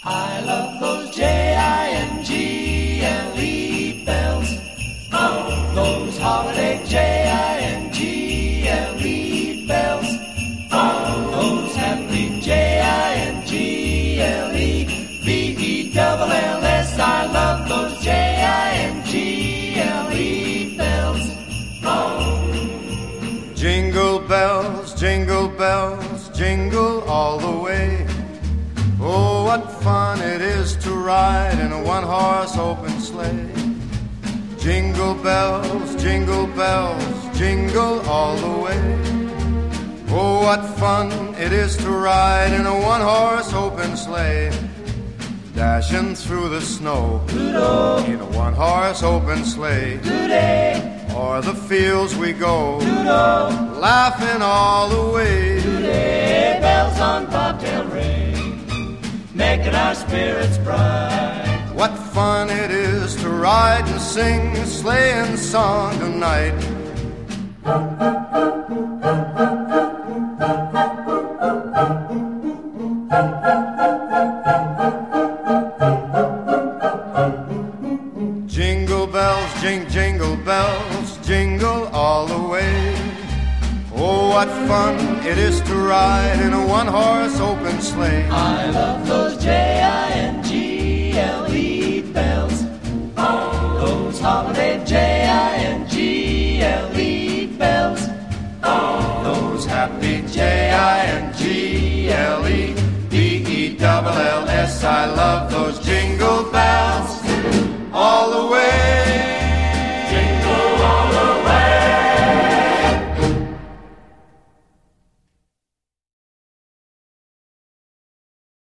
I love those Jingle bells. Oh, those holiday Jingle bells. Oh, those happy Jingle-bells. I love those Jingle bells. Oh. Jingle bells, jingle bells, jingle all the way. Oh, what fun it is to ride in a one-horse open sleigh. Jingle bells, jingle all the way. Oh, what fun it is to ride in a one-horse open sleigh. Dashing through the snow Doodle. in a one-horse open sleigh. Today, O'er the fields we go, Doodle. laughing all the way. Today, bells on bobtail ring, making our spirits bright. What fun it is to ride and sing a sleighing song tonight. Jingle bells, jingle bells, jingle all the way. Oh, what fun it is to ride in a one-horse open sleigh. I love those Jingle bells. Oh, those holiday Jingle bells. Oh, those happy Jingle bells. I love those